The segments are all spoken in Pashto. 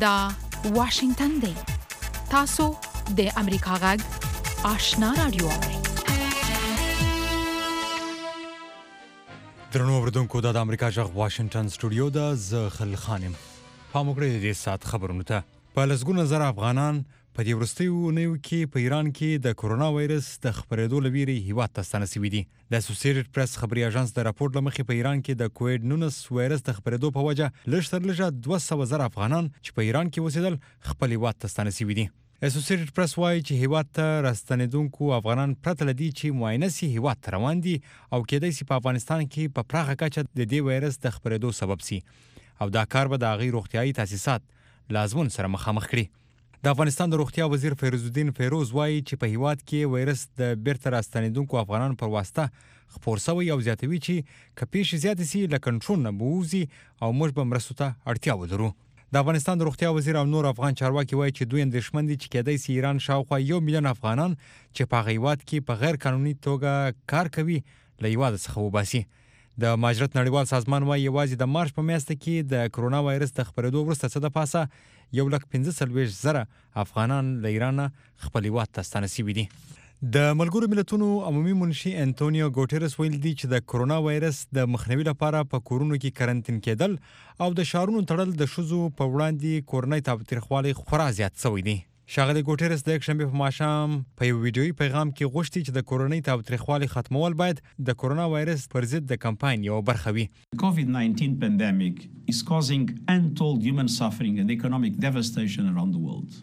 دا واشنگتن دی. تاسو د امریکا غږ آشنا رادیو اورئ. درنو اوریدونکو د امریکا غږ واشنگتن سټوډیو د زخل خانم پام وکړئ د سات خبرونو ته. په لسګونه زره افغانان په دې وروستیو اونیو کې په ایران کې د کرونا وایرس د خپرېدو له ویرې هیواد ته ستانه شوي دي. د اسوسییټډ پریس خبري اژانس د راپور له مخې په ایران کې د کووډ-19 وایرس د خپرېدو په وجه لږ تر لږه 200 زره افغانان چې په ایران کې اوسېدل خپل هیواد ته ستانه شوي دي. اسوسییټډ پریس وایي چې هیواد ته راستنېدونکو افغانان پرته له دې چې معاینه سي هیواد ته روان دي او کېدای سي په افغانستان کې په پراخه کچه د دې وایرس د خپرېدو سبب سي او دا کار به د هغې روغتیایي تاسیسات لازمون سره مخامخ کړي. د افغانستان د روغتیا وزیر فیروز الدین فیروز وایي چې په هیواد کې وایرس د بیرته راستنېدونکو افغانانو پر واسطه خپور شوی او زیاتوي چې که پیښې زیاتې سي له کنټرول نه به ووځي او موږ به مرستو ته اړتیا ولرو. د افغانستان د روغتیا وزیر او نور افغان چارواکي وایي چې دوی اندېښمن دي چې کېدای سي ایران شاوخوا 1 میلیون افغانان چې په هغه هیواد کې په غیر قانوني توګه کار کوي له هیواده څخه وباسي. د مهاجرت نړیوال سازمان وایي یوازې د مارچ په میاشت کې د کرونا وایرس د خپرېدو وروسته څه د پاسه 145,000 افغانان له ایران خپل هیواد ته ستانه شوي دي. د ملګرو ملتونو عمومي منشي انټونیو ګوټیرس ویل دي چې د کرونا وایرس د مخنیوي لپاره په کورونو کې کارنټین کېدل او د ښارونو تړل د ښځو په وړاندې کورنۍ تاوتریخوالی خورا زیات شوی دی. ښاغلی ګوټیرس د یکشنبې په ماښام په یو ویډیویي پیغام کې غوښتي چې د کورنۍ تاوتریخوالی ختمول باید د کرونا وایرس پر ضد د کمپاین یوه برخه وي. COVID-19 pandemic is causing untold human suffering and economic devastation around the world.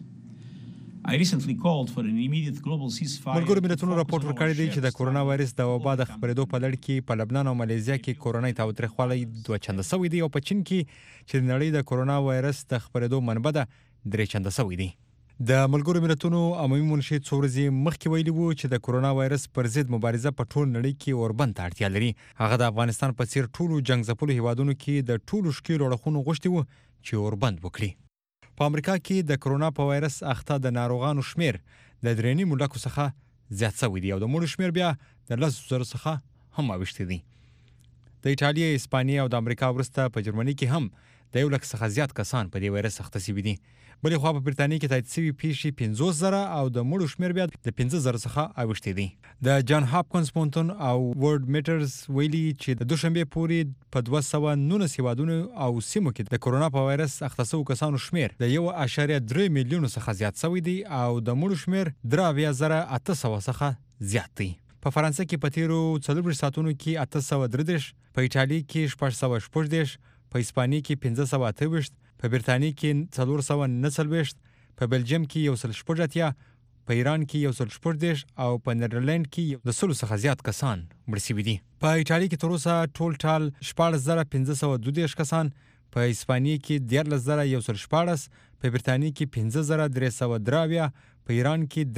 I recently called for an immediate global ceasefire. ملګرو ملتونو راپورټ ورکړی دی چې د کرونا وایرس د وبا د خپرېدو په لړ کې په لبنان او مالیزیا کې کورنۍ تاوتریخوالی 2 چنده شوی دی او په چین کې چې د نړۍ د کرونا وایرس د خپرېدو منبع ده 3 چنده شوی دی. د ملګرو ملتونو عمومي منشي څو ورځې مخکې ویلي وو چې د کرونا وایرس پر ضد مبارزه په ټول نړۍ کې اوربند ته اړتیا لري. هغه د افغانستان په څیر ټولو جنګ ځپلو هیوادونو کې د ټولو ښکېلو اړخونو غوښتي وو چې اوربند وکړي. په امریکا کې د کرونا په وایرس اخته د ناروغانو شمیر د 3.5 لکو څخه زیات شوی دی او د مړو شمیر بیا د 10,000 څخه هم اوښتی دی. د ایټالیا، اسپانیا او د امریکا وروسته په جرمني کې هم د 1 لک څخه زیات کسان په دې وایرس اخته شوي دي. بلې خوا په برتانیې کې تایید شوي پیښې 50,000 او د مړو شمیر بیا د 15,000 څخه اوښتی دی. د جان هاپکنز پوهنتون او ورلډ میټرز ویلي چې د دوشنبې پورې په 219 هیوادونو او سیمو کې د کرونا په وایرس اخته شوو کسانو شمیر د 1.3 میلیونو څخه زیات شوی دی او د مړو شمیر 3,800 څخه زیات دی. په فرانسه کې په تیرو 4 ساعتونو کې 833، په ایټالیا کې 646، په اسپانیا کې 528، په برتانیې کې 449، په بلجیم کې 180، په ایران کې 140 او په نیدرلند کې د 100 څخه زیات کسان مړ شوي دي. په ایټالیا کې تر اوسه ټول 14,512 کسان، په اسپانیا کې 13,114، په برتانیې کې 5,303، په ایران کې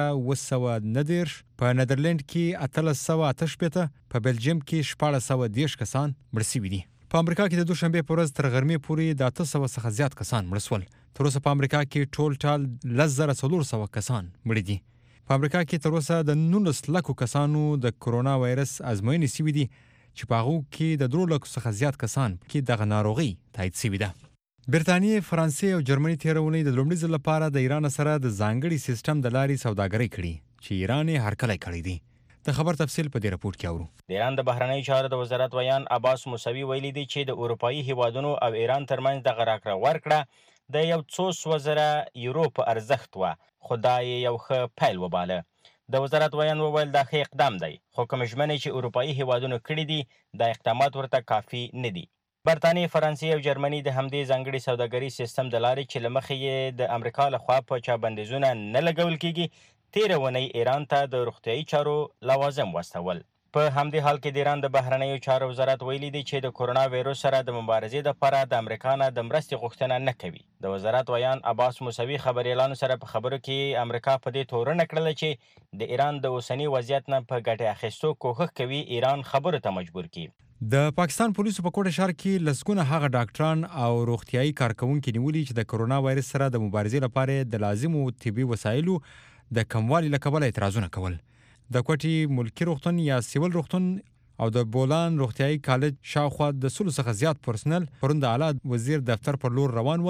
3,919، په نیدرلند کې 1,888، په بلجیم کې 1,410 کسان مړ شوي دي. په امریکا کې د دوشنبې په ورځ تر غرمې پورې د 800 څخه زیات کسان مړ شول. تر اوسه په امریکا کې ټول 10,400 کسان مړ دي. په امریکا کې تر اوسه د 19 لکو کسانو د کرونا وایرس ازموینې شوي دي چې په هغو کې د 3 لکو څخه زیات کسان کې دغه ناروغي تایید شوې ده. برتانیې، فرانسې او جرمني تېره اونۍ د لومړي ځل لپاره د ایران سره د ځانګړي سیستم د لارې سوداګري کړې چې ایران یې هرکلی کړی دی. د خبر تفصیل په دې راپورټ کې اورو. د ایران د بهرنیو چارو د وزارت ویان عباس موسوي ویلي دی چې د اروپایي هیوادونو او ایران ترمنځ دغه راکړه ورکړه د یو څو سوه زره یورو په ارزښت وه، خو دا یې یو ښه پیل وباله. د وزارت ویان وویل دا ښه اقدام دی، خو کوم ژمنې چې اروپایي هیوادونو کړي دي دا اقدامات ورته کافي نه دي. برتانیې، فرانسې او جرمني د همدې ځانګړي سوداګري سیستم د لارې چې له مخې یې د امریکا لخوا په چا بندیزونه نه لګول کېږي تېره اونۍ ایران ته د روغتیایي چارو لوازم واستول. په همدې حال کې د ایران د بهرنیو چارو وزارت ویلي دی چې د کرونا وایرس سره د مبارزې لپاره د امریکا نه د مرستې غوښتنه نه کوي. د وزارت ویان عباس موسوي خبریالانو سره په خبرو کې امریکا په دې تورنه کړله چې د ایران د اوسني وضعیت نه په ګټې اخیستو کوښښ کوي ایران خبرو ته مجبور کړي. د پاکستان پولیسو په کوټه ښار کې لسګونه هغه ډاکټران او روغتیایي کارکوونکي نیولي چې د کرونا وایرس سره د مبارزې لپاره د لازمو طبي وسایلو د کموالي له کبله اعتراضونه کول. د کوټې ملکي روغتون یا سیول روغتون او د بولان روغتیایي کالج شاوخوا د 100 څخه زیات پرسنل پرون د اعلی وزیر دفتر پر لور روان ول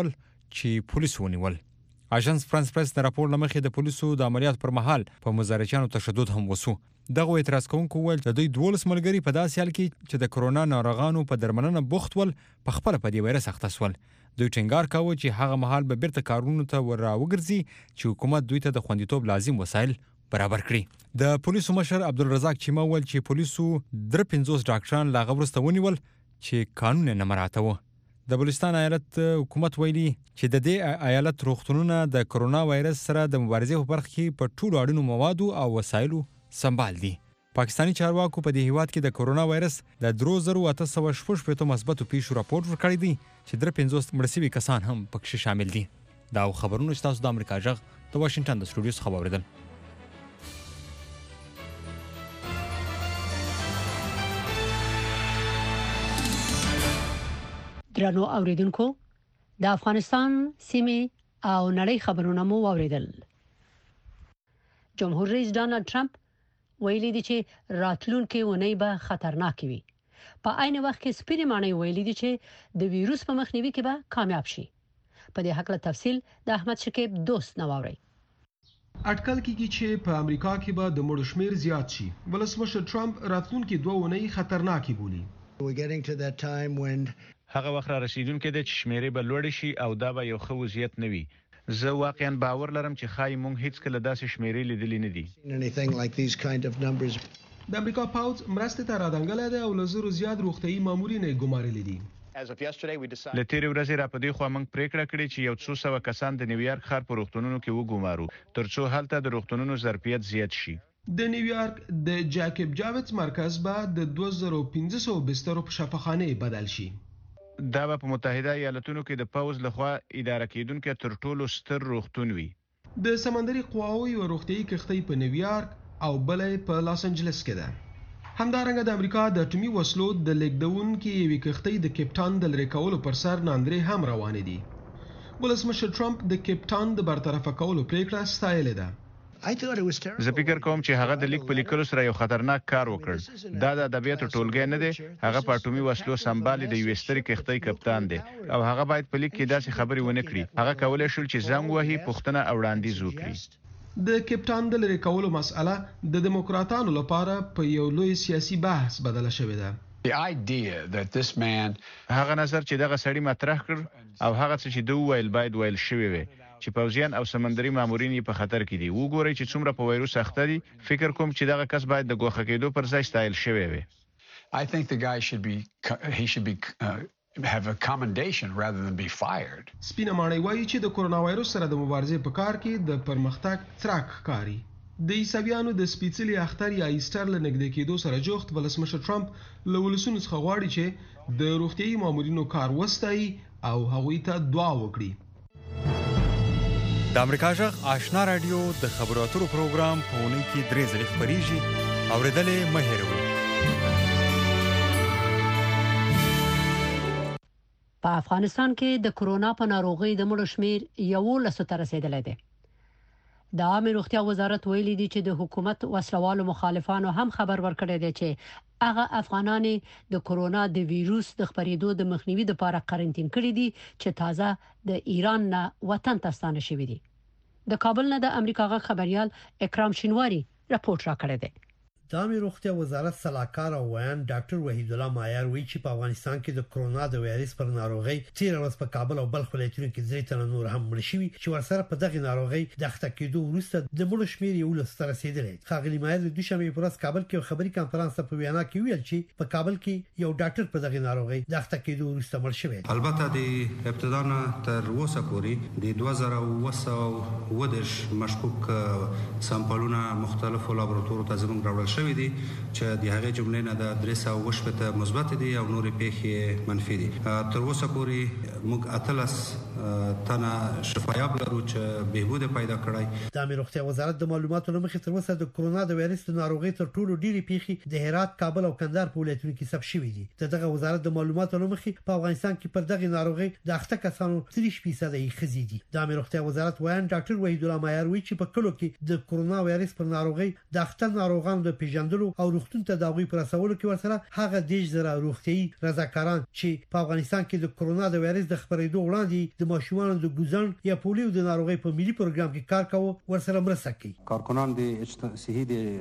چې پولیس ونیول. اژانس فرانس پریس د راپور لمخې د پولیسو د عملیات پر مهال په مظاهرچیانو تشدد هم وسو. دغه اعتراض کوونکو ویل د دوی 12 ملګري په داسې حال کې چې د کرونا ناروغانو په درملنه بوخت ول په خپل په دې وایرس اخته سول. دوی ټینګار کاوه چې هغه مهال به بیرته کارونو ته وراوګرځي چې حکومت دوی ته د خوندیتوب لازم وسایل برابر کړي. د پولیسو مشر عبدالرزاق چیما ویل چې پولیسو 53 ډاکټران لا غوښته ونیول چې قانون نه مراعاتوه. د بلوچستان ایالت حکومت ویلي چې د دې ایالت روغتونونه د کرونا وایرس سره د مبارزې په برخه کې په ټولو اړینو موادو او وسایلو سمبال دي. پاکستاني چارواکو په دې هیواد کې د کرونا وایرس د 3816 مثبتو پیښو راپور ورکړی دی چې 53 مړ شوي کسان هم پکې شامل دي. دا خبرونه چې تاسو د امریکا جغ د واشنگټن د سټوډیو څخه واوریدل. درنو اوریدونکو د افغانستان سیمې او نړۍ خبرونه مو واوریدل. جمهور رئیس ډانلډ ټرمپ ویلي دی چې راتلونکي ونې به خطرناک وي. په عین وخت کې سپینې ماڼۍ ویلي دی چې د وایروس په مخنیوي کې به کامیاب شي. په دې حق له تفصیل د احمد شکیب دوست نواوري. اټکل کیږي چې په امریکا کې به د مړو شمیر زیات شي. ولسمشر ټرمپ راتلونکي 2 ونې خطرناکي بولي. هغه وخت را رسیدونکې د شمیرې به لوړ شي او دا به یو ښه وضعیت نه وي. زه واقعا باور لرم چې خای مونږ هیڅ کله داسې شمیرې لیدلې نه دي. د امریکا پاوز مرستې ته راډنګلې ده او لزرو زیات روغتيایي مامورین یې ګمارلې دي. له تیرې ورځې را پدې خو موږ پریکړه کړې چې یو څو سو کسان د نیویارک ښار په روغتونونو کې وګمارو ترڅو هلته د روغتونونو ظرفیت زیات شي. د نیویارک د جاکب جاویتس مرکز به د 2500 بسترو په شفاخانه بدل شي. دا په متحده ایالاتونو کې د پاوز لخوا اداره کیدونکو تر ټولو ستر روغتون وي. د سمندري قواوو او روغتيایي کښتۍ په نیویارک او بلې په لاس انجلس کې ده. همدارنګه د امریکا د اټومي وسلو د لیکدون کې یوې کښتۍ د کیپټان د لری کولو پر سر ناندرې هم روان دي. ولسمشر ټرمپ د کیپټان د برطرف کولو پریکړه ستایلې ده. زه فکر کوم چې هغه د لیک په لیکلو سره یو خطرناک کار وکړ. دا د ادبیاتو ټولګی نه دی. هغه په اټومي وسلو سمبالي د یو ستري کښتۍ کپتان دی او هغه باید په لیک کې داسې خبرې ونه کړي. هغه کولای شول چې زنګ وهي پوښتنه او وړاندیز وکړي. د کیپټان د لری کولو مسأله د دیموکراتانو لپاره په یو لوی سیاسي بحث بدله شوې ده. هغه نظر چې دغه سړی مطرح کړ او هغه څه چې دوی ویل باید ویل شوی وي چې پوځیان او سمندري مامورین په خطر کې دي. وګورئ چې څومره په وایروس اخته دي. فکر کوم چې دغه کس باید د ګوښه کېدو پر ځای ستایل شوی وي. have a commendation rather than be fired. سپینه ماڼۍ وایي چې د کرونا وایروس سره د مبارزې په کار کې د پرمختګ څرک ښکاري. د عیسویانو د سپیڅلي اختر یا ایسټر له نږدې کېدو سره جوخت ولسمشر ټرمپ له ولسونو څخه غواړي چې د روغتیایي مامورینو کار وستایي او هغوی ته دعا وکړي. د امریکا جغ آشنا رادیو د خبرو اترو پروګرام په اونۍ کې 3 ځله خبريږي. اوریدلې مه هېروئ. په افغانستان کې د کرونا په ناروغۍ د مړو شمیر 11 ته رسیدلی دی. د عامه روغتیا وزارت ویلي دی چې د حکومت وسلوالو مخالفانو هم خبر ورکړی دی چې هغه افغانان د کرونا د وایروس د خپرېدو د مخنیوي لپاره قرنټین کړي دي چې تازه د ایران نه وطن ته ستانه شوي دي. د کابل نه د امریکا غا خبريال اکرام شینواری راپورټ راکړی دی. د عامه روغتیا وزارت سلاکار او ویان ډاکټر وحید الله مایار وی چې په افغانستان کې د کرونا د وایرس پر ناروغي 13 ورځې په کابل او بلخ ولایتونو کې درې تنه نور هم مړ شوي چې ورسره په دغه ناروغي د اخته کېدو وروسته د مړو شمیر 11 ته رسیدلی. خاغلی مایار د دوشنبه په ورځ کابل کې خبري کانفرنس په وینا کې ویل چې په کابل کې یو ډاکټر په دغه ناروغي د اخته کېدو وروسته مړ شوی. البته د ابتدا نه تر اوسه پورې د 2020 مشکوک سامپلونه مختلفو لابراتوارونو ته زموږ راوړل شوی دي چې د هغه جملې نه د 320 مثبت دي او نور پیښې منفي دي. تر اوسه پورې موږ اتلس تنه شفایاب لرو چې بهبود پیدا کړای. د امیر روغتیا وزارت د معلوماتو لمخې تر اوسه د کرونا د وایرس د ناروغۍ تر ټولو ډېری پیښې د هرات، کابل او کندهار په ولایتونو کې ثبت شوې دي. دغه وزارت د معلوماتو لمخې په افغانستان کې پر دغه ناروغۍ د اخته کسانو 30% یې خزي دي. د امیر روغتیا وزارت وایي ډاکټر وحید الله مایار وی چې په کلو کې د کرونا وایرس پر ناروغۍ د اخته ناروغانو د پیژندلو او روغتون تداوی پر اساسولو کې ورسره هغه دیش زره روغتي رضاکاران چې په افغانستان کې د کرونا د وایرس د خبرېدو وړاندې د د ماشومانو د ګوزن یا پولیو د ناروغۍ په ملي پروګرام کې کار کاوه ورسره مرسته کوي. کارکنان د صحي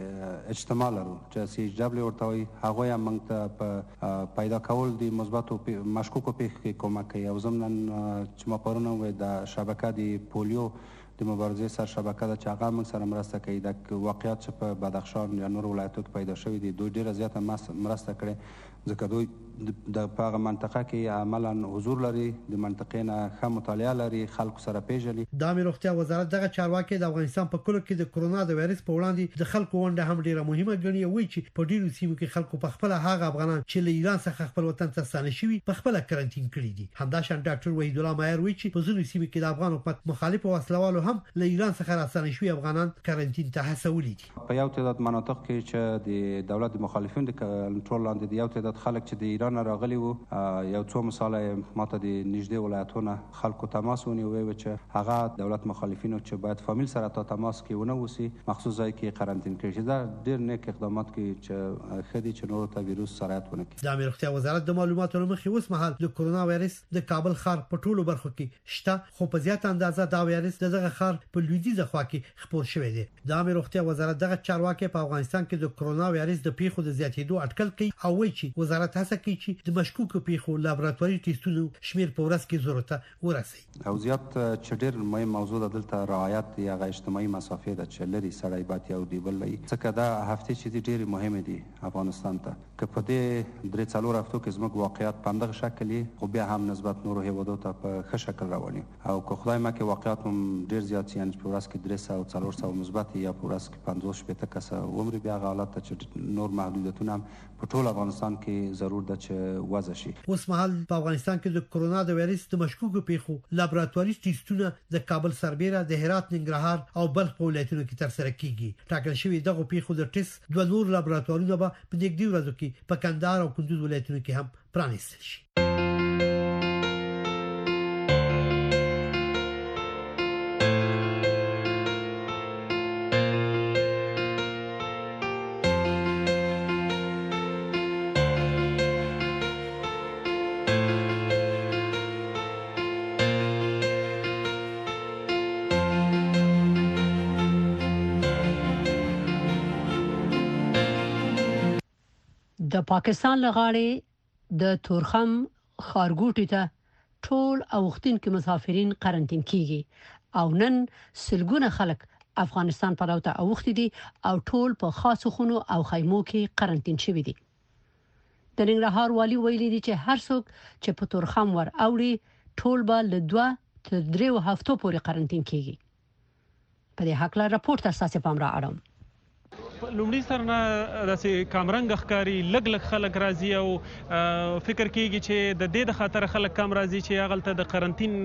د اجتماع لرو چې CHW ورته وایي هغوی هم موږ ته په پیدا کول د مثبتو مشکوکو پیښو کې کمک کوي او ضمناً چې ما پرون وویل د شبکه د پولیو د مبارزې سره شبکه ده چې هغه موږ سره مرسته کوي. د واقعیت چې په بدخشان یا نورو ولایتو کې پیدا شوي دي دوی ډېره زیاته مرسته کړې ځکه دوی په هغه منطقه کې عملا حضور لري د منطقې نه ښه مطالعه لري خلکو سره پیژني. د عامه روغتیا وزارت دغه چارواکي د افغانستان په کلو کې د کرونا د وایرس په وړاندې د خلکو ونډه هم ډیره مهمه ګڼي وایي چې په ډیرو سیمو کې خلکو په خپل هغه افغانان چې له ایران څخه خپل وطن ته ستانه شوي په خپل کارانتین کړي دي. همداشان ډاکټر وحید الله مایر وایي چې په ځینو سیمو کې د افغان حکومت مخالف وسلوالو هم له ایران څخه راستانه شوي افغانان کارانتین ته هڅولي دي. په یو تعداد مناطق کې چې د دولت د مخالفینو د کنټرول لاندې د یو تعداد خلک چې د ایران راغلي وو یو څو مثال ماته د نږدې ولایتونو خلکو تماس ونیوي چې هغه دولت مخالفینو چې باید فامیل سره تماس کې ونه وسی مخصوص ځای کې قرنطین کړي. دا ډېر نیک اقدامات کې چې خدي چې نور ته ویروس سرایت ونه کړي. د امیر روغتیا وزارت د معلوماتو لمخې اوس مهال د کرونا وایرس د کابل ښار په ټولو برخو کې شته خو په زیات اندازه دا وایرس دغه ښار په لویدیځه خوا کې خپور شوی دی. د امیر روغتیا وزارت دغه چارواکي په افغانستان کې د کرونا وایرس د پیښو د زیاتېدو اټکل کوي او وایي چې وزارت هڅه کوي چې د مشکوک پیښو لابراتواري ټیسټونو شمیر په ورځ کې ضرورت ورسي. او زیات چې ډېر مهم موضوع ده دلته رعایت یا اجتماعي مسافه ده چې لري سړی باید یو دی بل لري ځکه دا هفته چې ډېر مهمه دي افغانستان ته که په دې درې څلور هفتو کې زموږ واقعیت په اندغه شکل خو بیا هم نسبت نورو هیوادو ته په ښه شکل رواني او که خدای مکه واقعیت هم ډېر زیات یعنی په ورځ کې 300 او 400 مثبت یا په ورځ کې 50 شپږ کسه عمر بیا حالت چې نور محدودیتونه په ټول افغانستان کې ضرور ده چې وضع شي. اوس مهال په افغانستان کې د کرونا د وایرس د مشکوکو پیښو لابراتواري ټیسټونه د کابل سربېره د هرات ننګرهار او بلخ په ولایتونو کې ترسره کیږي. ټاکل شوی دغه پیښو د ټیسټ دوه نور لابراتوارونه به په نږدې ورځو کې په کندهار او کندوز ولایتونو کې هم پرانیستل شي. د پاکستان لغاړي د تورخم خارګوټي ته ټول اوختونکو مسافرین قرنټین کیږي او نن سلګونه خلک افغانستان په راوته اوختي دي او ټول په خاصو خونو او خیمو کې قرنټین شوي دي. د ننګرهار والی ویلي دي چې هر څوک چې په تورخم ور اوړي ټول به له 2 تر 3 هفتو پورې قرنټین کیږي. په دې حق لا راپورټ تاسو پام را اړم. لومړی سره نه داسې کامرنګ ښکاري لګ خلک راځي او فکر کیږي چې د دې د خاطر خلک کم راځي چې هغه د قرنټین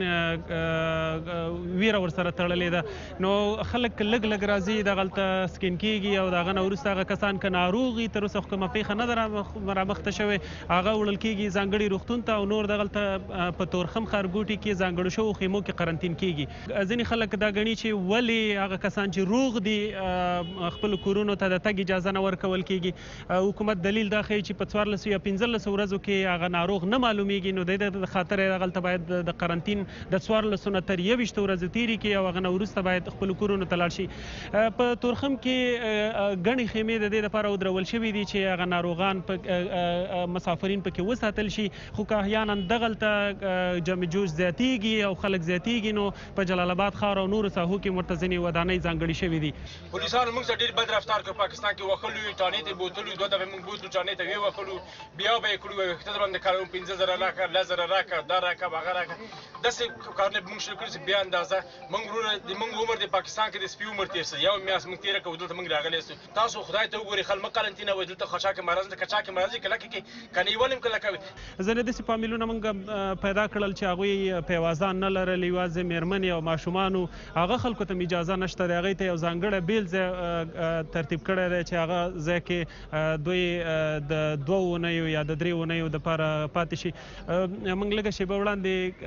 ویره ورسره تړلې ده نو خلک لګ راځي دغه ته سکین کیږي او دغه نورسته هغه کسان ک ناروغي تر اوسه کومه پیښه نه درامخته شوی هغه وړل کیږي ځانګړي روغتون ته او نور دغه ته په تورخم خارګوټي کې ځانګړو شو خیمو کې قرنټین کیږي. ځینې خلک دا غني چې ولی هغه کسان چې روغ دي خپل کورونو ته د تګ اجازه نه ورکول کیږي. حکومت دلیل دا کوي چې په 14 یا 15 ورځو کې هغه ناروغ نه معلومیږي نو د خاطر هغه باید د قرنټین د 14 نه تر 21 ورځې تیری کې او هغه نورسته باید خپل کورونو ته لاړ شي. په تورخم کې غني خیمې د دې لپاره ودرول شوې دي چې هغه ناروغان په مسافرین پکې وساتل شي خو که احیانا دغه ته جمع جوش زیاتیږي او خلک زیاتیږي نو په جلال آباد ښار او نورو ساحو کې مرتزنی ودانۍ ځانګړي شوې دي. پولیسانو موږ سره ډېر بد رفتار کوي. پاکستان کې وخلو ټانې ته بوتلو دوه دغه موږ بوتلو ټانې ته وی وخلو بیا به کړو وخت باندې کارو 15000 راکا 1000 راکا دا راکا هغه راکا داسې کارونه موږ شروع کړی بیا اندازه موږ ورونه د موږ عمر د پاکستان کې د سپیو عمر تیر سه یو میاس موږ تیر کوو دلته موږ راغلی تاسو خدای ته وګورئ خلک قرنټینه وای دلته خشاک مرز د کچاک مرز کله کې کني ولیم کله کوي. زنه د سپامیلونه موږ پیدا کړل چې هغه په وازان نه لري وازه میرمن او ماشومان هغه خلکو ته اجازه نشته هغه ته یو ځانګړی بیل ترتیب کړی دی چې هغه ځکه دوی د 2 ونیو یا د 3 ونیو د لپاره پاتې شي. موږ لږه شی په وړاندې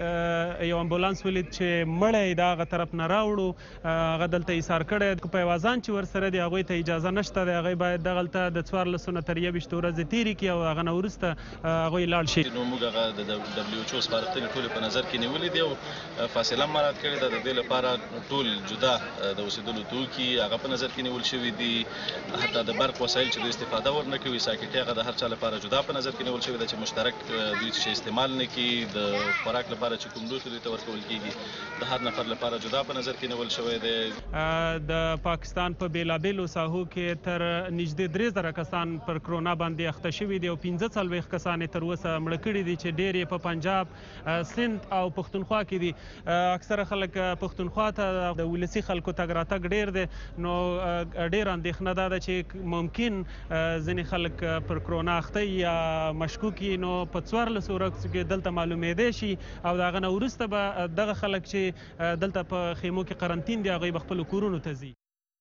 یو امبولانس ولید چې مړی د هغه طرف نه راوړو هغه دلته ایثار کړی په وازان چې ورسره دی هغوی ته اجازه نشته دی هغوی باید دغلته د 14 نه تر 21 ورځې تېرې کړي او هغه نه وروسته هغوی لاړ شي. نو موږ هغه د WHO سپارښتنې ټولې په نظر کې نیولې دي او فاصله مراعات کړې ده. د دې لپاره ټول جدا د اوسېدلو توکي هغه په نظر کې نیول شوي دي. حتی د برق وسایل چې دوی استفاده ورنه کوي ساکټي هغه د هر چا لپاره جدا په نظر کې نیول شوي ده چې مشترک دوی چې استعمال نه کړي. د خوراک لپاره چې کوم دوی ته ورکول کېږي د هر نفر لپاره جدا په نظر کې نیول شوی دی. د پاکستان په بیلابیلو ساحو کې تر نږدې 3000 کسان پر کرونا باندې اخته شوي دي او 45 کسان تر اوسه مړه کړي دي چې ډېر په پنجاب، سند او پښتونخوا کې دي. اکثره خلک پښتونخوا ته د ولسي خلکو تګ راتګ ډېر دی نو ډېر اندېښنه ده چې ممکن ځینې خلک پر کرونا اخته یا مشکوک نو په 14 ورځو کې دلته معلومېدی شي او د هغه نه وروسته به دغه خلک چې دلته په خیمو کې قرنطین دي هغوی به خپلو کورونو ته ځي.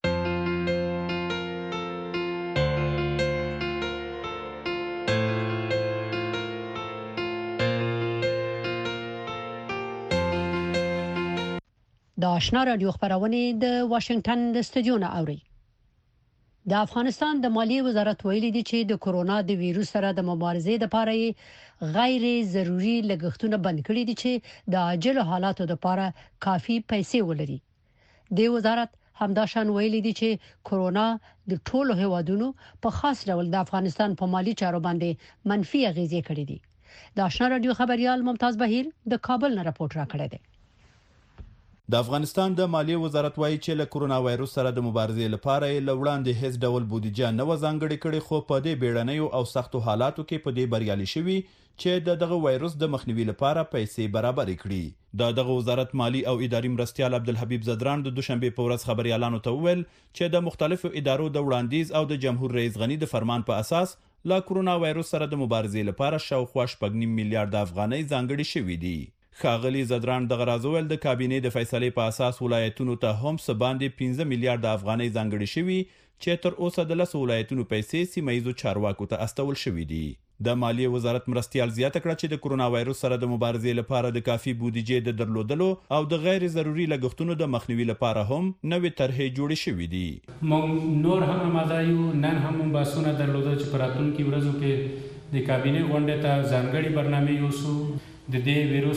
د آشنا رادیو خبرونه د واشنگټن د استودیو نه اوري. د افغانستان د مالیې وزارت ویلي دی چې د کورونا د ویروس سره د مبارزې لپاره غیر ضروري لګښتونه بند کړي دي چې د عاجل حالاتو لپاره کافي پیسې ولري. د وزارت همداشان ویلي دی چې کورونا د ټولو هیوادونو په خاص ډول د افغانستان په مالی چارو باندې منفي اغیزې کړې دي. د آشنا رادیو خبريال ممتاز بهیر د کابل نه راپورټ راکړی دی. د افغانستان د مالیې وزارت وایي چې له کورونا وایروس سره د مبارزې لپاره یې له وړاندې هیڅ ډول بودیجه نه و ځانګړې کړې، خو په دې بیړنیو او سختو حالاتو کې په دې بریالي شوي چې دغه وایروس د مخنیوي لپاره پیسې برابرې کړي. دغه وزارت مالی او اداري مرستیال عبدالحبیب زدران د دوشنبه په ورځ خبريالانو ته وویل چې د مختلفو ادارو د وړاندیز او د جمهور رئیس غنی د فرمان په اساس له کورونا وایروس سره د مبارزې لپاره شاوخوا 8.5 میلیارډ افغانۍ ځانګړې شوي دي. ښاغلي زدران دغه راز وویل د کابینې د فیصلې په اساس ولایتونو ته هم څه باندې 15 میلیارډ افغانۍ ځانګړې شوي چې تر اوسه د 10 ولایتونو پیسې سیمه‌ییزو چارواکو ته استول شوي دي. د مالیې وزارت مرستیال زیاته کړه چې د کورونا وایروس سره د مبارزې لپاره د کافي بودیجې د درلودلو او د غیر ضروري لګښتونو د مخنیوي لپاره هم نوې طرحې جوړې شوې دي. موږ نور هم آماده یو، نن هم بحثونه درلودل چې په راتلونکي ورځو کې د کابینې غونډې ته ځانګړې برنامې یوسو د دې ویروس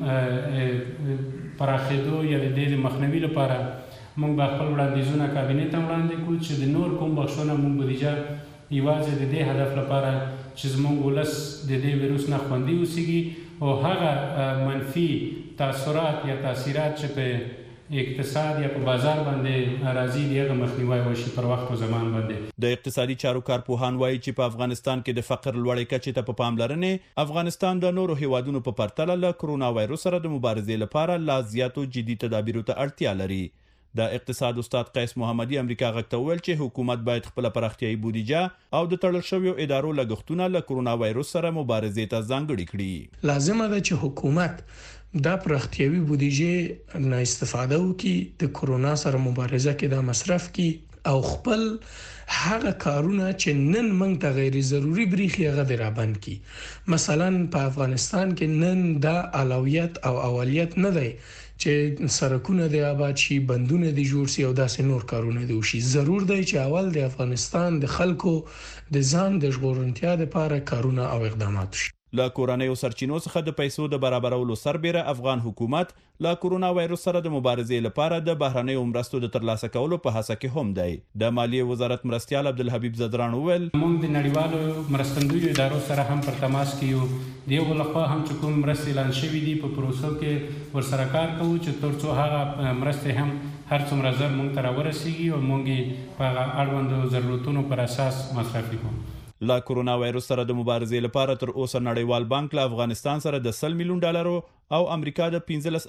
پراخېدو یا د دې مخنیوي لپاره موږ به خپل وړاندیزونه کابینې ته وړاندې کړو چې د نور کوم بخښونه موږ بودیجه یوازې د دې هدف لپاره چې زموږ ولس د دې ویروس نه خوندي اوسیږي او هغه منفي تاثیرات یا تاثیرات چې په اقتصاد یا په بازار باندې راځي دغه مخنیوي وشي پر وخت او زمان باندې. د اقتصادي چارو کارپوهان وایي چې په افغانستان کې د فقر لوړې کچې ته په پاملرنې افغانستان د نورو هیوادونو په پرتله له کورونا وایروس سره د مبارزې لپاره لا زیاتو جدي تدابیرو ته اړتیا لري. د اقتصاد استاد قیس محمدي امریکا غږ ته وویل چې حکومت باید خپل پراختیايي بودیجه او د تړل شویو ادارو لګښتونه له کورونا وایروس سره مبارزې ته ځانګړي کړي. لازمه ده چې حکومت دا پراختیايي بودیجه نه استفاده وکړي، د کورونا سره مبارزه کې دا مصرف کړي او خپل هغه کارونه چې نن موږ ته غیر ضروري بریخي هغه رابند کړي. مثلا په افغانستان کې نن دا اولویت او اولیت نه دی چې سرکونه د آباد شي، بندونه د جوړ شي او داسې نور کارونه دي وشي. ضرور دی چې اول د افغانستان د خلکو د ځان د ژغورنتیا لپاره کارونه او اقدامات شي. له کورنیو سرچینو څخه د پیسو د برابرولو سربېره افغان حکومت له کورونا وایروس سره د مبارزې لپاره د بهرنیو مرستو د ترلاسه کولو په هڅه کې هم دی. د مالیې وزارت مرستیال عبدالحبیب زدران وویل موږ د نړیوالو مرستندویو ادارو سره هم پر تماس کې یو، دیغه لخوا هم چې کوم مرستې اعلان شوي دي په پروسو کې ورسره کار کوو چې ترڅو هغه مرستې هم هر څومره زر موږ ته راورسیږي او موږ په هغه اړوندو ضرورتونو پر اساس مصرف کوو. له کورونا وایروس سره د مبارزې لپاره تر اوسه نړیوال بانک له افغانستان سره د 100 میلیون ډالرو او امریکا د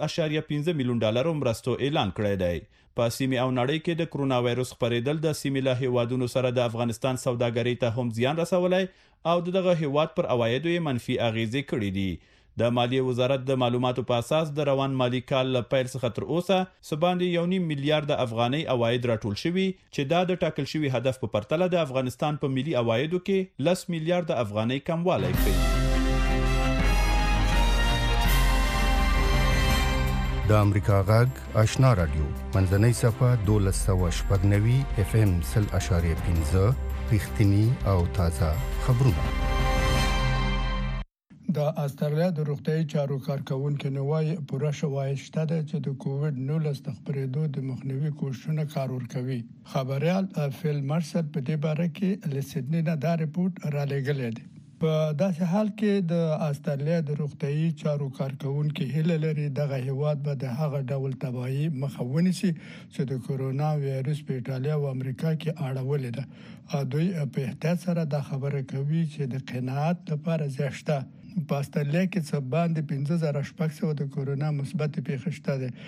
15.5 میلیون ډالرو مرستو اعلان کړی دی. په سیمه او نړۍ کې د کورونا وایروس خپرېدل د سیمې له هیوادونو سره د افغانستان سوداګرۍ ته هم زیان رسولی او دغه هیواد پر عوایدو یې منفي اغیزې کړې دي. د مالیې وزارت د معلوماتو په اساس د روان مالی کال له پیل څخه تر اوسه څه باندې 1.5 میلیارډ افغانۍ عواید راټول شوي چې دا د ټاکل شوي هدف په پرتله د افغانستان په ملي عوایدو کې 10 میلیارډ افغانۍ کموالی کوي. د امریکا غږ آشنا رادیو منځنۍ صفه 1290 اف ام 0.15 رښتینی او تازه خبرونه. د استرالیا د روغتیايي چارو کارکونکو نوای پوره شواهد شته چې د کووډ 19 د خپرېدو د مخنیوي کوښښونه کار ورکوي. خبريال فیل مرسل په دې باره کې له سیدنی نه دا رپورت را لېږلی دی. په داسې حال کې د استرالیا د روغتیايي چارو کارکونکو هیله لري دغه هیواد به د هغه ډول تباہي مخه ونیسي چې د کورونا وایرس په ایټالیا او امریکا کې اړولې ده. دوی په احتیاط سره دا خبره کوي چې د قناعت لپاره زیاشته په استرالیا کې څه باندې 15600 د کورونا مثبت پیښې شته دي.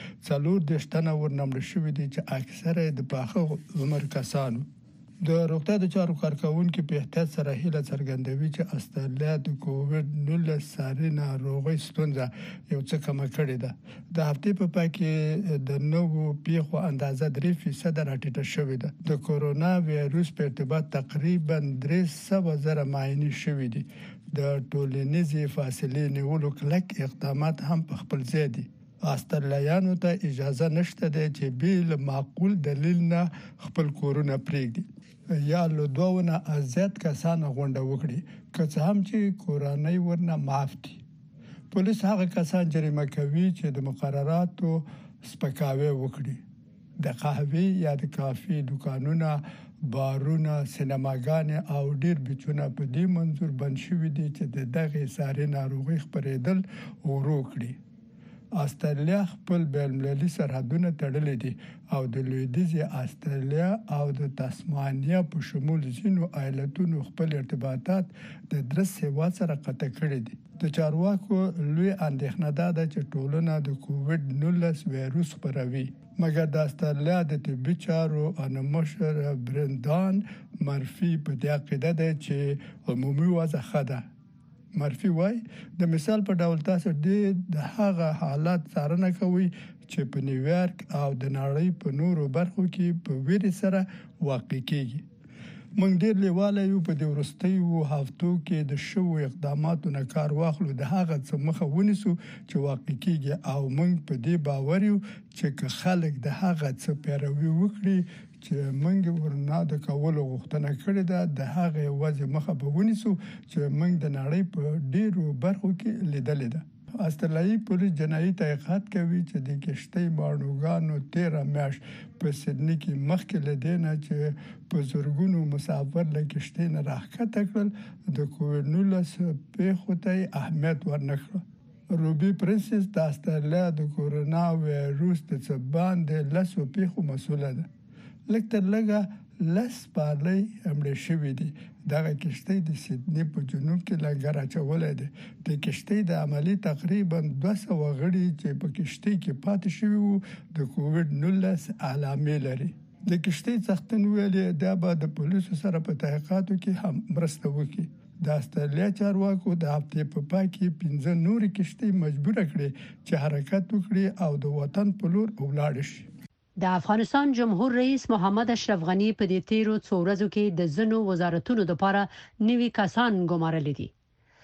40 ورنمل شوې دي چې اکثره د پاخه عمر کسانو. د روغتیا د چارو کارکونکو په احتیاط سره هیله څرګندوي چې استرالیا د کووډ 19 ساري ناروغي ستونزه یو څه کم کړې ده. د هفته په پای کې د نوو پیښو اندازه 3% راټیټه شوې ده. د کورونا وایرس په ارتباط تقریبا 300,000 معاینې شوې دي. د ټولنیزې فاصلې نیولو کلک اقدامات هم په خپل ځای دي. استرالیانو ته اجازه نشته چې بیل معقول دلیل نه خپل کورونه پرېږدي یا له دوونه ازیات کسان غونډه وکړي که څه هم چې کورنۍ ورنه معاف دي. پولیس هغه کسان جریمه کوي چې د مقرراتو سپکاوی وکړي. د قهوې یا د کافي دکانونه، بارونه، سینماګانې او ډیر بچونه په دې منظور بند شوي دي چې دغه ساري ناروغي خپرېدل ورو کړي. استرالیا خپل بین‌المللي سرحدونه تړلي دي او د لویدیځي استرالیا او د تاسمانیا په شمول ځینو ایالتونو خپل ارتباطات د درس سیوا سره قطع کړي دي. د چارواکو لوی اندېښنه ده چې ټولنه د کووډ 19 وایرس خپروي. مګر د استرالیا د طبي چارو انمشر برندان مرفي په دې عقیده ده چې عمومي وضع ښه ده. مرفي وای د مثال په ډول تاسو د هغه حالات څارنه کوي چې په نیویارک او د نړۍ په نورو برخو کې په ویري سره واقع کیږي. موږ ډیر لیواله یو په د ورستیو هفتو کې د شو اقداماتو نه کار واخلو د هغه څه مخه ونیسو چې واقع کیږي او موږ په دې باور یو چې خلک د هغه څه پیروي وکړي چې موږ ورنه د کولو غوښتنه کړې ده. د هغه وځي مخه به ونیسو چې موږ د نړۍ په ډیرو برخو کې لیدلې ده. استرالیایي پولیس جنایي تحقیقات کوي چې د کشتۍ باڼوګانو 13 میاشت په سیدنی کې مخکې لدینه چې په زورګونو مسافر له کشتۍ نه راښکته کړل د کووډ 19 پیښو ته اهمیت ورنکړ. روبي پرنسس د استرالیا د کورونا وایرس د څبان د لاسو پیښو مسؤله ده. لکتر لګه لس پالي امړې شوې دي. دغه کشتۍ د سیدنی په جنوب کې لنګر اچولې ده. د کشتۍ د عملی تقریبا 200 غړي چې په کشتۍ کې پاتې شوي وو د کووډ 19 علامې لري. د کشتۍ څښتن ویلي دا به د پولیسو سره په تحقیقاتو کې هم مرسته وکړي. د استرالیا چارواکو د هفته په پای کې 15 نور کشتۍ مجبور کړې چې حرکت وکړي او د وطن په لور ولاړ شي. د افغانستان جمهور رئیس محمد اشرف غنی په دې تیرو څو ورځو کې د ځنو وزارتونو لپاره نوي کسان ګمارل دي.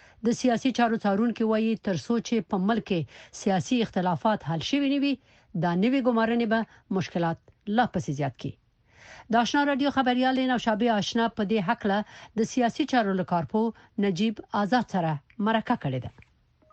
د سیاسي چارو څارونکو وایي تر څو چې په ملک کې سیاسي اختلافات حل شي وي دا نوي ګمارنې به مشکلات لا پسې زیات کړي. د آشنا رادیو خبريال نوشابه آشنا په دې حق له د سیاسي چارو لکارپو نجیب آزاد سره مرکه کړې ده.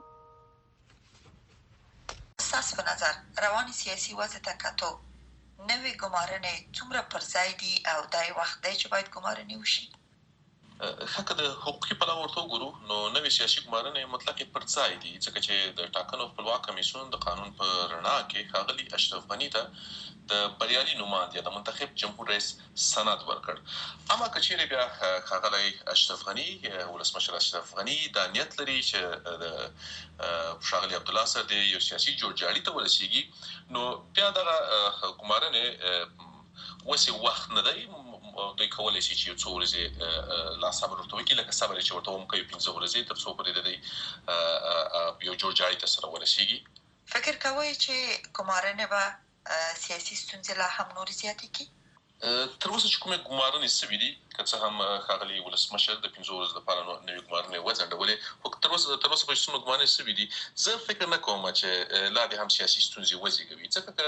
اساس په نظر رواني سیاسي وضع تکاتو نوې ګمارنې څومره پر ځای دي او دای وخت دی چې باید ګمارنې وشي. حق د حقوقي پلوه ورته ګورو نو نوې سیاسي ګمارنې مطلق پر ځای دي ځکه چې د ټاکنو خپلواک کمیسیون د قانون په رڼا کې ښاغلي اشرف غنی ته د بریالي نوماند یا د منتخب جمهور رئیس سند ورکړ. اما کچېرې بیا ښاغلی اشرف غنی ولسمشر اشرف غنی د نیت لري چې د ښاغلي عبدالله سره د یو سیاسي جوړجاړي ته ورسیږي نو بیا دغه ګمارنې وسې وخت نه دی. دوی کولای شي چې یو څو ورځې لا صبر ورته وکړي لکه صبر چې ورته هم کوي 15 ورځې تر څو پورې د یو جوړجاړي ته سره ورسیږي. فکر کوئ چې ګمارنې به سیاسي ستونزې لا هم نور زیاتې کړي؟ تر اوسه چې کومه ګمارنې سوي دي که څه هم ښاغلي ولسمشر د 15 ورځو لپاره نوې ګمارنې وځنډولې خو تر اوسه په څومره ګمارنې سوي دي زه فکر نه کوم چې لا دې هم سیاسي ستونزې وزېږوي ځکه که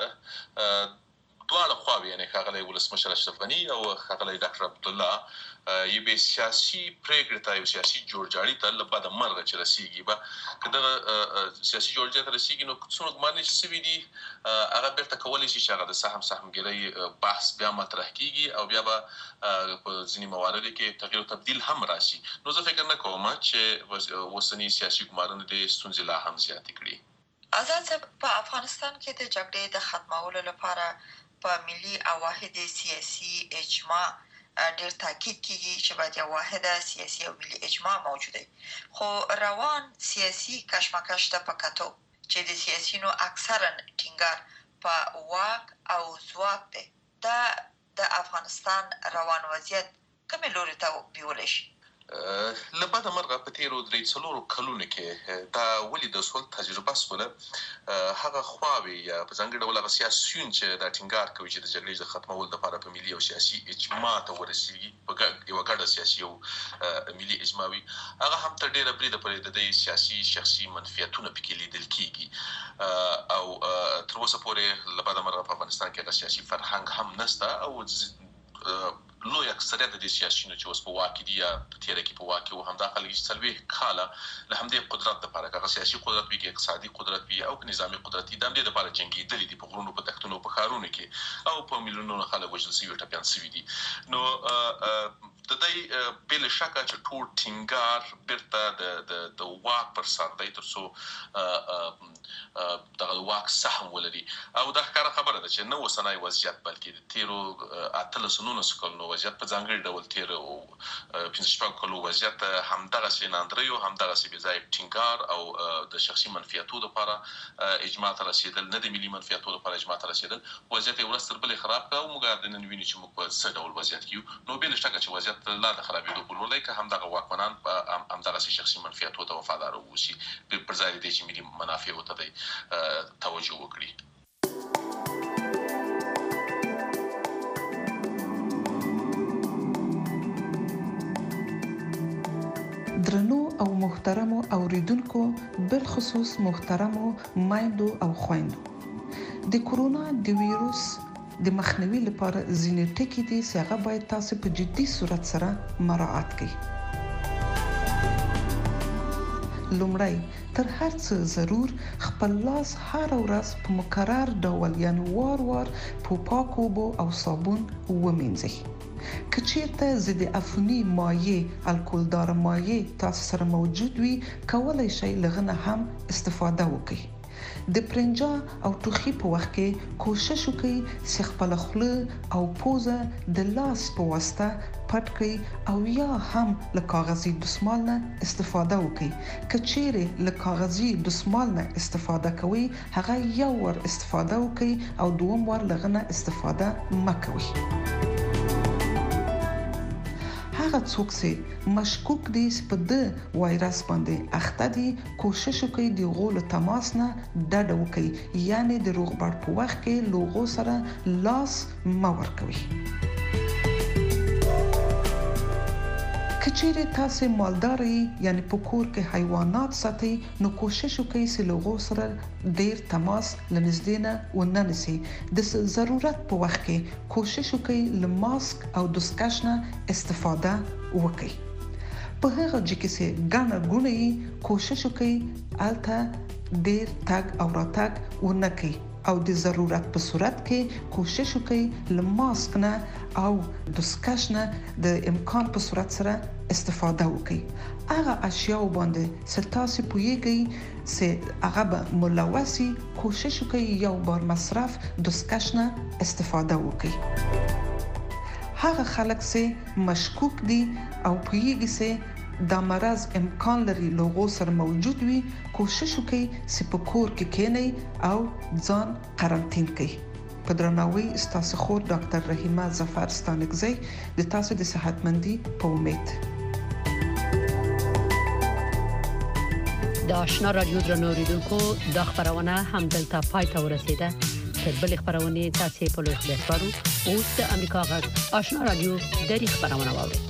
دواړه خواوې یعنې ښاغلی ولسمشر اشرف غني او ښاغلی ډاکټر عبدالله یوې سیاسي پرېکړې ته یو سیاسي جوړجاړي ته له بده مرغه چې رسېږي به که دغه سیاسي جوړجاړي ته رسېږي نو څومره ګمارنې چې سوي دي هغه بیرته کولی شي چې هغه د سهمګرۍ بحث بیا مطرح کېږي او بیا به په ځینې مواردو کې تغییر او تبدیل هم راشي نو زه فکر نه کوم چې اوسني سیاسي ګمارنې د ستونزې لا هم زیاتې کړي. آزاد صاحب په افغانستان کې د جګړې د ختمولو لپاره په ملي او واحد سیاسي اجماع ډېر تاکید کیږي چې باید یو واحده سیاسي او ملي اجماع موجوده خو روان سیاسي کشمکش ته په کتو چې د سیاسيونو اکثرا ټینګار په واک او ځواک دی دا د افغانستان روان وضعیت کومې لوري ته بیول شي؟ له بده مرغه په تیرو 3-4 کلونو کې دا ولې د سول تجربه سوله هغه خواوې یا په ځانګړي ډول هغه سیاسيون چې دا ټینګار کوي چې د جګړې د ختمولو لپاره په ملي او سیاسي اجماع ته ورسیږي په یو ګډه سیاسي او ملي اجماع وي هغه هم تر ډیره بریده پرې د سیاسي شخصي منفعتونه پکې لیدل کیږي او تر اوسه پورې له بده مرغه په افغانستان کې هغه سیاسي فرهنګ هم نشته او لوی اکثریت د سیاسيونو چې اوس په واک دي یا په تیره کې په واک او هم داخلي سلوي کاله له همدې قدرت لپاره هغه سیاسي قدرت وي اقتصادي قدرت وي او نظامی قدرت دي د همدې لپاره جنگیدلې دي په غرونو په تختونو په خارونو کې او په میلیونونو خلک وژل شوي ټپيان شوي دي نو د دې بل شکه چې ټول ټینګار برته د واک پر سر دی ترڅو دغه واک سهم ولري او دا ښکاره خبره ده چې نو وسنای وضعیت بلکې د تیرو اتلسونو سکلونو وضعیت په ځانګړي ډول تیر او 15 کلو وضعیت همدغه سیناندریو همدغه سی بځای ټینګار او د شخصي منفعتونو لپاره اجماع ته رسیدل نه د ملي منفعتونو لپاره اجماع ته رسیدل وضعیت یو ورستر بل خراب کا او موږ د نن ویني چې موږ په څه ډول وضعیت کیو نو بل شکه چې وضعیت لا د خرابېدو په لور دی که همدغه واکمنان همدغه شخصي منفعتونو ته وفادار اوسي پر ځای د چې ملي منافع ته توجه وکړي. درنو او محترمو اوریدونکو بالخصوص محترمو مایندو او خويندو د کورونا د ویروس د مخنیوي لپاره ځینې ټکي دي چې هغه باید تاسو په جدي صورت سره مراعات کړئ. لومړی تر هر څه ضرور خپل لاس هر ورځ په مکرر ډول یعنی وار په پاکو اوبو او صابون ومینځئ. کچیرته ضد عفونی مایع الکولدار مایع تاسو سره موجود وي کولای شئ لغنه هم استفاده وکړئ. د پرنجا او ټوخي په وخت کې کوشش وکړئ چې خپل خوله او پوزه د لاس په واسطه پټ کړئ او یا هم له کاغذي دستمال نه استفاده وکړئ. کچېره له کاغذي دستمال نه استفاده کوئ هغه یو ور استفاده وکړئ او دوم ور لغنه استفاده مکوئ. هغه څوک چې مشکوک دي په د وایرس باندې اخته دي کوشش وکړي د غول تماس نه ډډه وکړي یعنی د روغبړ په وخت کې لوغو سره لاس مور کوي. کچېره تاسو مالداري یعنی په کور کې حیوانات ساتي نو کوشش وکړئ چې لوغو سره ډیر تماس لنږدې نه وننسي. د ضرورت په وخت کې کوشش وکړئ له ماسک او دستکش نه استفاده وکړئ. په هغه ځکه چې ګڼه ګونې کوشش وکړئ الته ډیر تګ او راتګ ونکړئ او د ضرورت په صورت کې کوشش وکړئ له ماسک نه او دستکش نه د امکان په صورت سره استفاده وکړئ. هغه اشیاء باندې ستاسو پویږي چې هغه به ملوثي کوشش وکړئ یو بار مصرف دستکش نه استفاده وکړئ. هغه خلک چې مشکوک دي او پویږي چې دا مرض امکان لري لوغو سره موجود وي کوشش وکړئ چې په کور کې کېنئ او ځان قرنطین کړئ. په درناوي ستاسو خور ډاکټر رحیمه ظفر ستانکزی د تاسو د صحتمندي په امید. د آشنا رادیو درنو اوریدونکو د خبرونه هم دلته پای ته ورسیده. تر بل خبرونه تاسو په لوي خبرو او د امریکا غږ آشنا رادیو د خبرونه واوري